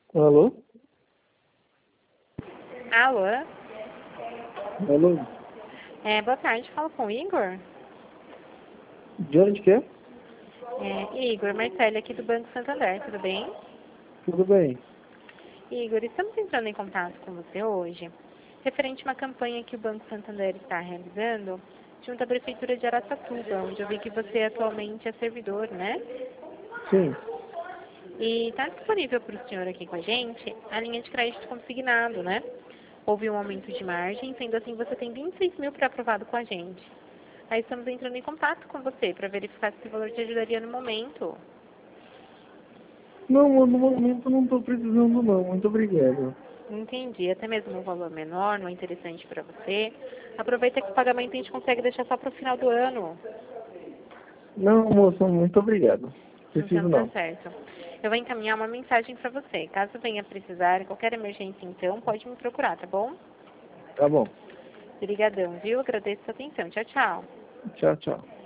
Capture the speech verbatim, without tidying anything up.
Alô? Alô? Alô? É, boa tarde, falo com o Igor. De onde que é? É, Igor, Marcelo aqui do Banco Santander, tudo bem? Tudo bem. Igor, estamos entrando em contato com você hoje, referente a uma campanha que o Banco Santander está realizando junto à Prefeitura de Araçatuba, onde eu vi que você atualmente é servidor, né? Sim. E está disponível para o senhor aqui com a gente a linha de crédito consignado, né? Houve um aumento de margem, sendo assim você tem vinte e seis mil para aprovado com a gente. Aí estamos entrando em contato com você para verificar se esse valor te ajudaria no momento. Não, no momento não estou precisando não. Muito obrigado. Entendi, até mesmo um valor menor, não é interessante para você. Aproveita que o pagamento a gente consegue deixar só para o final do ano. Não, moço, muito obrigado. Então Preciso tá não. certo. Eu vou encaminhar uma mensagem para você. Caso venha precisar, qualquer emergência então, pode me procurar, tá bom? Tá bom. Obrigadão, viu? Agradeço a sua atenção. Tchau, tchau. Tchau, tchau.